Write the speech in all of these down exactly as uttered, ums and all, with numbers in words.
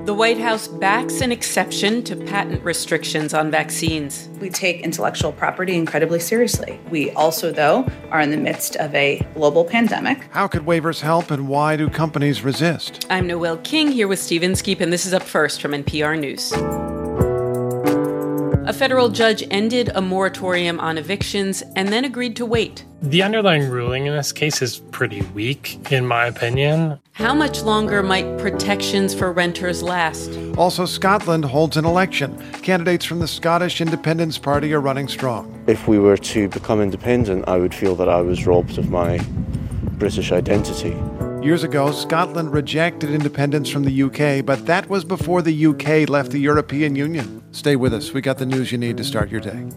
The White House backs an exception to patent restrictions on vaccines. We take intellectual property incredibly seriously. We also, though, are in the midst of a global pandemic. How could waivers help, and why do companies resist? I'm Noelle King, here with Steve Inskeep, and this is Up First from N P R News. A federal judge ended a moratorium on evictions and then agreed to wait. The underlying ruling in this case is pretty weak, in my opinion. How much longer might protections for renters last? Also, Scotland holds an election. Candidates from the Scottish Independence Party are running strong. If we were to become independent, I would feel that I was robbed of my British identity. Years ago, Scotland rejected independence from the U K, but that was before the U K left the European Union. Stay with us. We got the news you need to start your day.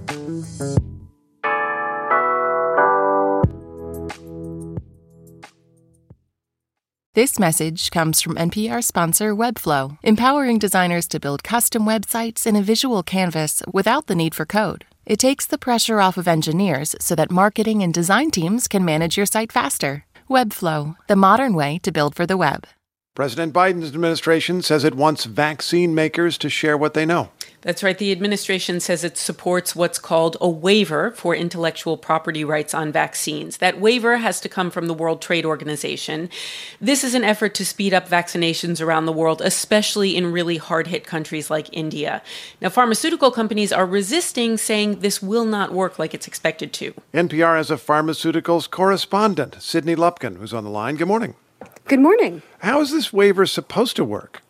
This message comes from N P R sponsor Webflow, empowering designers to build custom websites in a visual canvas without the need for code. It takes the pressure off of engineers so that marketing and design teams can manage your site faster. Webflow, the modern way to build for the web. President Biden's administration says it wants vaccine makers to share what they know. That's right. The administration says it supports what's called a waiver for intellectual property rights on vaccines. That waiver has to come from the World Trade Organization. This is an effort to speed up vaccinations around the world, especially in really hard-hit countries like India. Now, pharmaceutical companies are resisting, saying this will not work like it's expected to. N P R has a pharmaceuticals correspondent, Sydney Lupkin, who's on the line. Good morning. Good morning. How is this waiver supposed to work?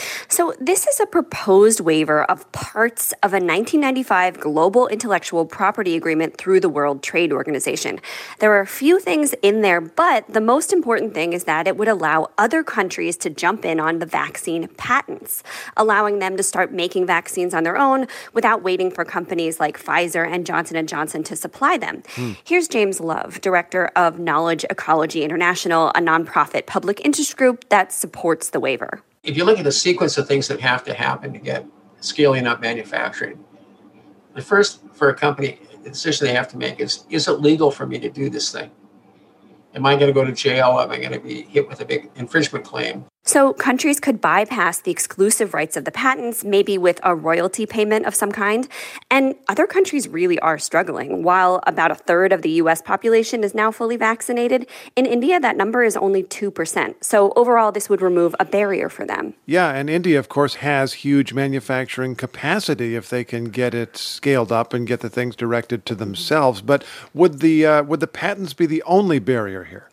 So this is a proposed waiver of parts of a nineteen ninety-five global intellectual property agreement through the World Trade Organization. There are a few things in there, but the most important thing is that it would allow other countries to jump in on the vaccine patents, allowing them to start making vaccines on their own without waiting for companies like Pfizer and Johnson and Johnson to supply them. Hmm. Here's James Love, director of Knowledge Ecology International, a nonprofit public interest group that supports the waiver. If you look at the sequence of things that have to happen to get scaling up manufacturing, the first for a company, the decision they have to make is, is it legal for me to do this thing? Am I going to go to jail? Am I going to be hit with a big infringement claim? So countries could bypass the exclusive rights of the patents, maybe with a royalty payment of some kind. And other countries really are struggling. While about a third of the U S population is now fully vaccinated, in India, that number is only two percent. So overall, this would remove a barrier for them. Yeah, and India, of course, has huge manufacturing capacity if they can get it scaled up and get the things directed to themselves. But would the uh, would the patents be the only barrier here?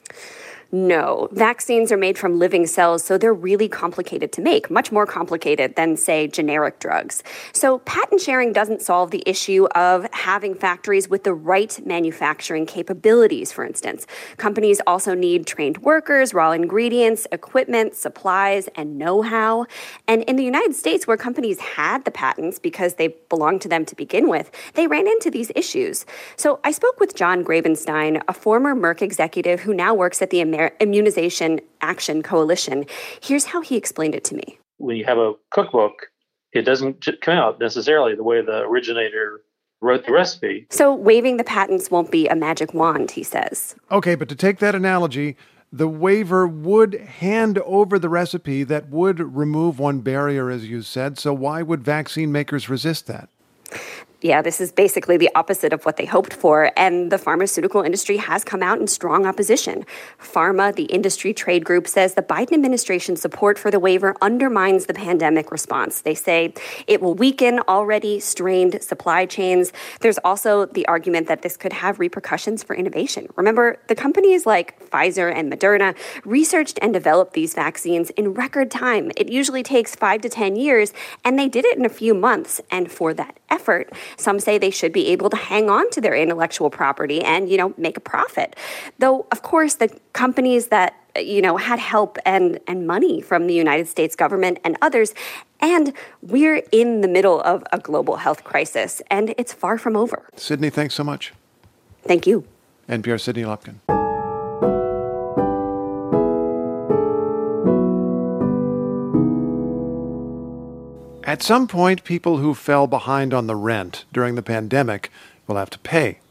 No. Vaccines are made from living cells, so they're really complicated to make, much more complicated than, say, generic drugs. So patent sharing doesn't solve the issue of having factories with the right manufacturing capabilities, for instance. Companies also need trained workers, raw ingredients, equipment, supplies, and know-how. And in the United States, where companies had the patents because they belonged to them to begin with, they ran into these issues. So I spoke with John Grabenstein, a former Merck executive who now works at the American Immunization Action Coalition. Here's how he explained it to me. When you have a cookbook, it doesn't come out necessarily the way the originator wrote the recipe. So waiving the patents won't be a magic wand, he says. Okay, but to take that analogy, the waiver would hand over the recipe that would remove one barrier, as you said. So why would vaccine makers resist that? Yeah, this is basically the opposite of what they hoped for, and the pharmaceutical industry has come out in strong opposition. Pharma, the industry trade group, says the Biden administration's support for the waiver undermines the pandemic response. They say it will weaken already strained supply chains. There's also the argument that this could have repercussions for innovation. Remember, the companies like Pfizer and Moderna researched and developed these vaccines in record time. It usually takes five to ten years, and they did it in a few months. And for that effort, some say they should be able to hang on to their intellectual property and, you know, make a profit. Though, of course, the companies that, you know, had help and, and money from the United States government and others, and we're in the middle of a global health crisis, and it's far from over. Sydney, thanks so much. Thank you. N P R Sydney Lupkin. At some point, people who fell behind on the rent during the pandemic will have to pay.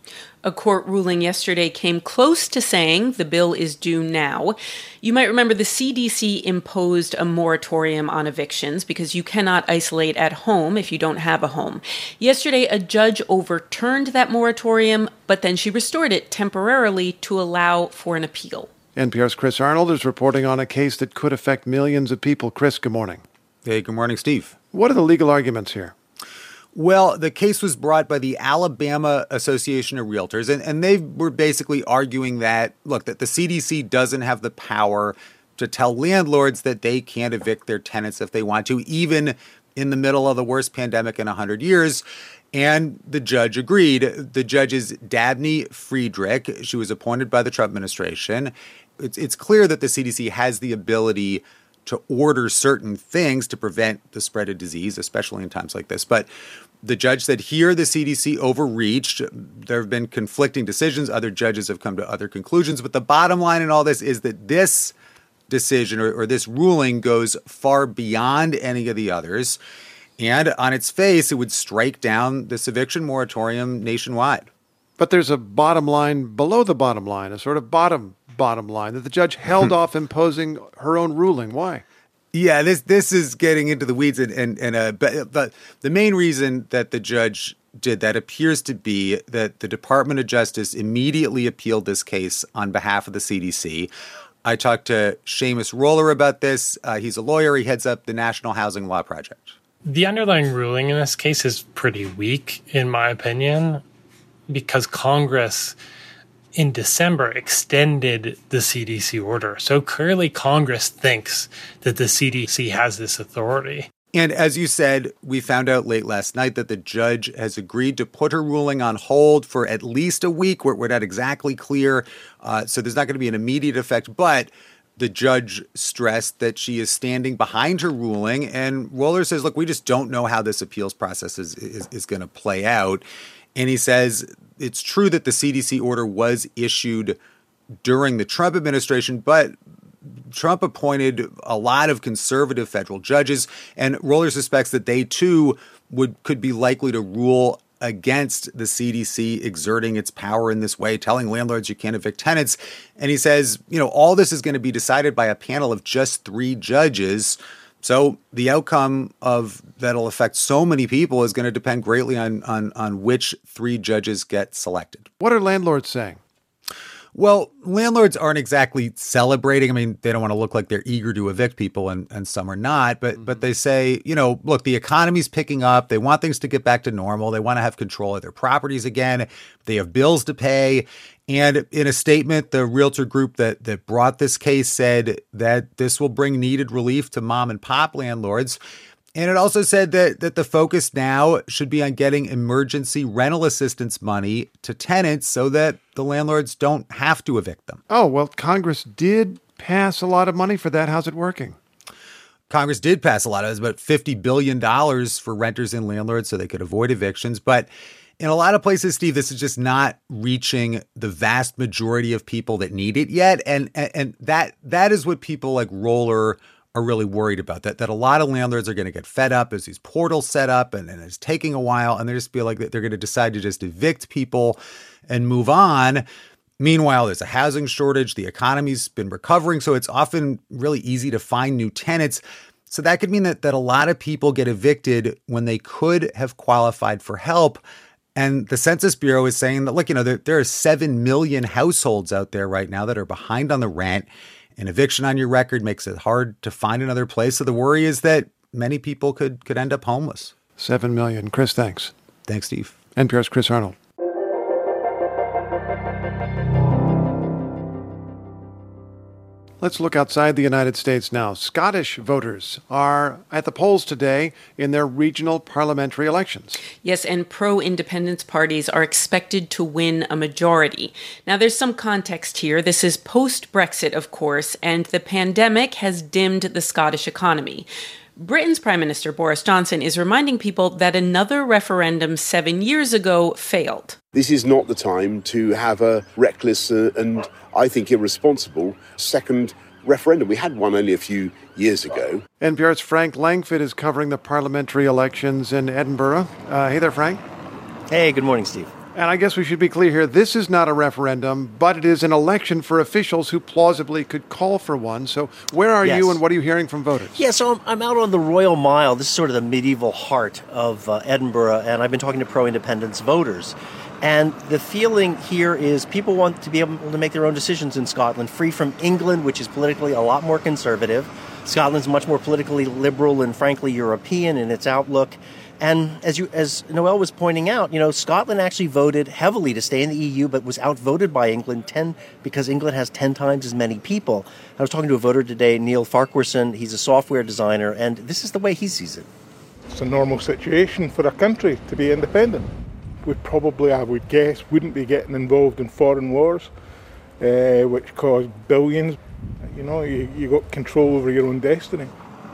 A court ruling yesterday came close to saying the bill is due now. You might remember the C D C imposed a moratorium on evictions because you cannot isolate at home if you don't have a home. Yesterday, a judge overturned that moratorium, but then she restored it temporarily to allow for an appeal. N P R's Chris Arnold is reporting on a case that could affect millions of people. Chris, good morning. Hey, good morning, Steve. What are the legal arguments here? Well, the case was brought by the Alabama Association of Realtors, and, and they were basically arguing that, look, that the C D C doesn't have the power to tell landlords that they can't evict their tenants if they want to, even in the middle of the worst pandemic in one hundred years. And the judge agreed. The judge is Dabney Friedrich. She was appointed by the Trump administration. It's, it's clear that the C D C has the ability to order certain things to prevent the spread of disease, especially in times like this. But the judge said here the C D C overreached. There have been conflicting decisions. Other judges have come to other conclusions. But the bottom line in all this is that this decision or, or this ruling goes far beyond any of the others. And on its face, it would strike down this eviction moratorium nationwide. But there's a bottom line below the bottom line, a sort of bottom bottom line, that the judge held off imposing her own ruling. Why? Yeah, this this is getting into the weeds, and and, and uh, but, but the main reason that the judge did that appears to be that the Department of Justice immediately appealed this case on behalf of the C D C. I talked to Seamus Roller about this. Uh, he's a lawyer. He heads up the National Housing Law Project. The underlying ruling in this case is pretty weak, in my opinion, because Congress in December extended the C D C order. So clearly Congress thinks that the C D C has this authority. And as you said, we found out late last night that the judge has agreed to put her ruling on hold for at least a week. We're, we're not exactly clear. Uh, so there's not going to be an immediate effect. But the judge stressed that she is standing behind her ruling. And Roller says, look, we just don't know how this appeals process is, is, is going to play out. And he says it's true that the C D C order was issued during the Trump administration, but Trump appointed a lot of conservative federal judges, and Roller suspects that they too would could be likely to rule against the C D C exerting its power in this way, telling landlords you can't evict tenants. And he says, you know, all this is going to be decided by a panel of just three judges. So the outcome of that'll affect so many people is going to depend greatly on, on, on which three judges get selected. What are landlords saying? Well, landlords aren't exactly celebrating. I mean, they don't want to look like they're eager to evict people, and, and some are not. But mm-hmm. but they say, you know, look, the economy's picking up. They want things to get back to normal. They want to have control of their properties again. They have bills to pay. And in a statement, the realtor group that that brought this case said that this will bring needed relief to mom and pop landlords. And it also said that that the focus now should be on getting emergency rental assistance money to tenants so that the landlords don't have to evict them. Oh, well, Congress did pass a lot of money for that. How's it working? Congress did pass a lot. It was about fifty billion dollars for renters and landlords so they could avoid evictions. But in a lot of places, Steve, this is just not reaching the vast majority of people that need it yet. And and, and that that is what people like Roller are really worried about, that that a lot of landlords are going to get fed up as these portals set up and, and it's taking a while, and they just feel like they're going to decide to just evict people and move on. Meanwhile, there's a housing shortage. The economy's been recovering, so it's often really easy to find new tenants. So that could mean that that a lot of people get evicted when they could have qualified for help. And the Census Bureau is saying that, look, you know, there, there are seven million households out there right now that are behind on the rent. An eviction on your record makes it hard to find another place. So the worry is that many people could could end up homeless. Seven million. Chris, thanks. Thanks, Steve. N P R's Chris Arnold. Let's look outside the United States now. Scottish voters are at the polls today in their regional parliamentary elections. Yes, and pro-independence parties are expected to win a majority. Now, there's some context here. This is post-Brexit, of course, and the pandemic has dimmed the Scottish economy. Britain's Prime Minister Boris Johnson is reminding people that another referendum seven years ago failed. This is not the time to have a reckless uh, and, I think, irresponsible second referendum. We had one only a few years ago. N P R's Frank Langford is covering the parliamentary elections in Edinburgh. Uh, hey there, Frank. Hey, good morning, Steve. And I guess we should be clear here, this is not a referendum, but it is an election for officials who plausibly could call for one. So where are yes. you and what are you hearing from voters? Yeah, so I'm, I'm out on the Royal Mile. This is sort of the medieval heart of uh, Edinburgh, and I've been talking to pro-independence voters. And the feeling here is people want to be able to make their own decisions in Scotland, free from England, which is politically a lot more conservative. Scotland's much more politically liberal and, frankly, European in its outlook. And as you, as Noel was pointing out, you know, Scotland actually voted heavily to stay in the E U, but was outvoted by England ten because England has ten times as many people. I was talking to a voter today, Neil Farquharson. He's a software designer, and this is the way he sees it. It's a normal situation for a country to be independent. We probably, I would guess, wouldn't be getting involved in foreign wars, uh, which cause billions. You know, you, you got control over your own destiny.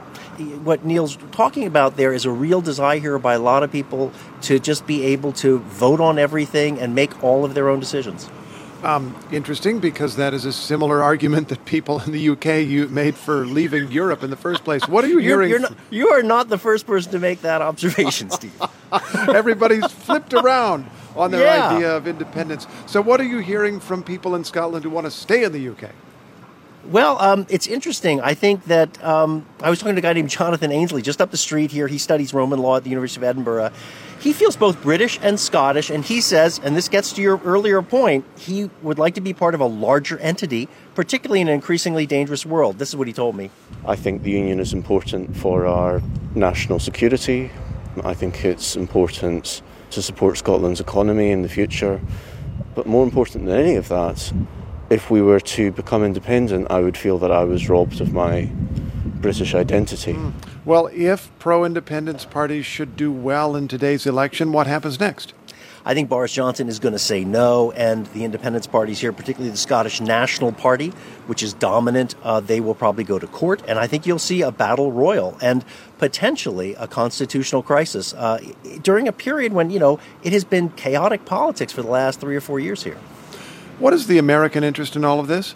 What Neil's talking about there is a real desire here by a lot of people to just be able to vote on everything and make all of their own decisions. Um, interesting, because that is a similar argument that people in the U K you made for leaving Europe in the first place. What are you you're, hearing? You're not, you are not the first person to make that observation, Steve. Everybody's flipped around on their yeah. idea of independence. So what are you hearing from people in Scotland who want to stay in the U K? Well, um, it's interesting. I think that um, I was talking to a guy named Jonathan Ainsley just up the street here. He studies Roman law at the University of Edinburgh. He feels both British and Scottish, and he says, and this gets to your earlier point, he would like to be part of a larger entity, particularly in an increasingly dangerous world. This is what he told me. I think the union is important for our national security. I think it's important to support Scotland's economy in the future. But more important than any of that, if we were to become independent, I would feel that I was robbed of my British identity. Mm. Well, if pro-independence parties should do well in today's election, what happens next? I think Boris Johnson is going to say no, and the independence parties here, particularly the Scottish National Party, which is dominant, uh, they will probably go to court, and I think you'll see a battle royal and potentially a constitutional crisis uh, during a period when, you know, it has been chaotic politics for the last three or four years here. What is the American interest in all of this?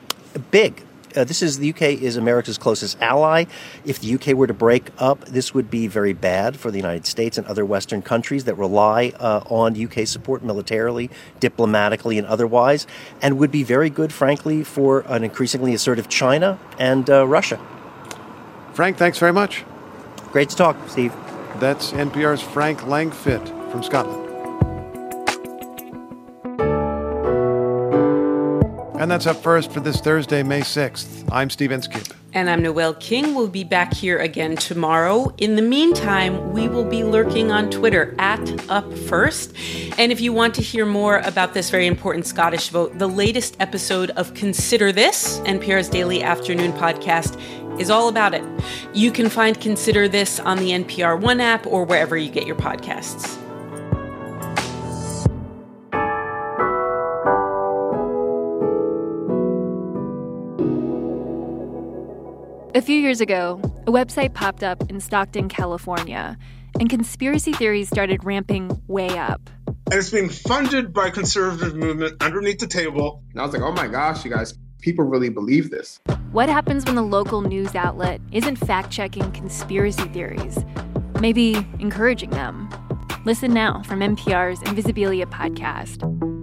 Big. Uh, this is the U K is America's closest ally. If the U K were to break up, this would be very bad for the United States and other Western countries that rely uh, on U K support militarily, diplomatically, and otherwise, and would be very good, frankly, for an increasingly assertive China and uh, Russia. Frank, thanks very much. Great to talk, Steve. That's N P R's Frank Langfitt from Scotland. And that's up first for this Thursday, May sixth. I'm Steve Inskeep. And I'm Noel King. We'll be back here again tomorrow. In the meantime, we will be lurking on Twitter at UpFirst. And if you want to hear more about this very important Scottish vote, the latest episode of Consider This, N P R's daily afternoon podcast, is all about it. You can find Consider This on the N P R One app or wherever you get your podcasts. A few years ago, a website popped up in Stockton, California, and conspiracy theories started ramping way up. And it's being funded by conservative movement underneath the table. And I was like, oh my gosh, you guys, people really believe this. What happens when the local news outlet isn't fact-checking conspiracy theories? Maybe encouraging them. Listen now from N P R's Invisibilia podcast.